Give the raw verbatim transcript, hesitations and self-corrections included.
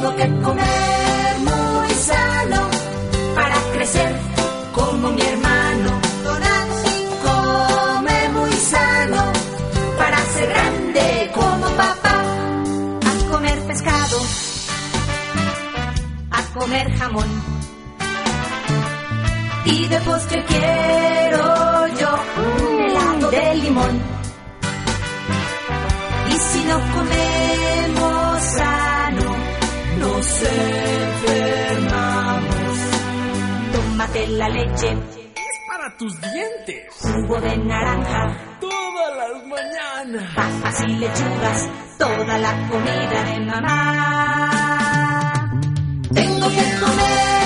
Tengo que comer muy sano para crecer como mi hermano. Come muy sano para ser grande como papá. A comer pescado, a comer jamón. Y de postre quiero yo un helado de limón. Y si no comemos sano, nos enfermamos. Tómate la leche, es para tus dientes. Jugo de naranja, todas las mañanas. Papas y lechugas, toda la comida de mamá. Tengo que comer